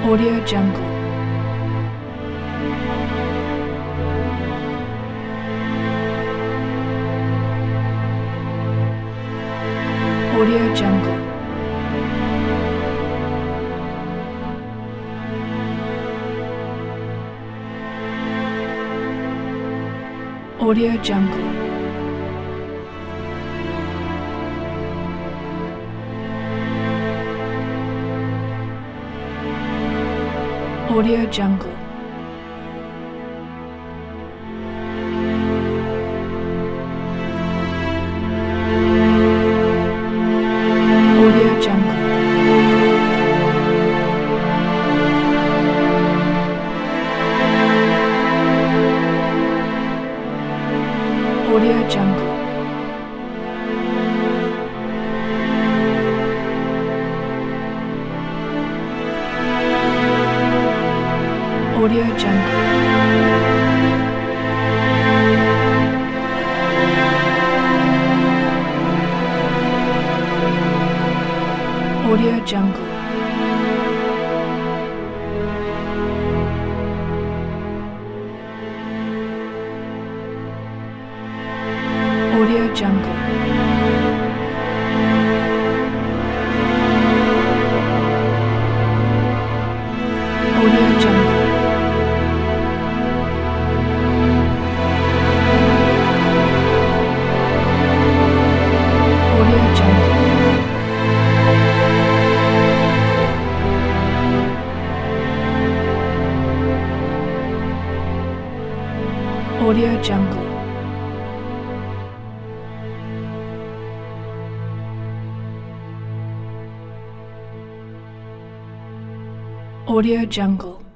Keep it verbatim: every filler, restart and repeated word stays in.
Audio Jungle. Audio Jungle. Audio Jungle. Audio Jungle. Audio Jungle. Audio Jungle. Audio Jungle. Audio Jungle. Audio Jungle. Audio Jungle. Audio Jungle. Audio Jungle. Audio Jungle.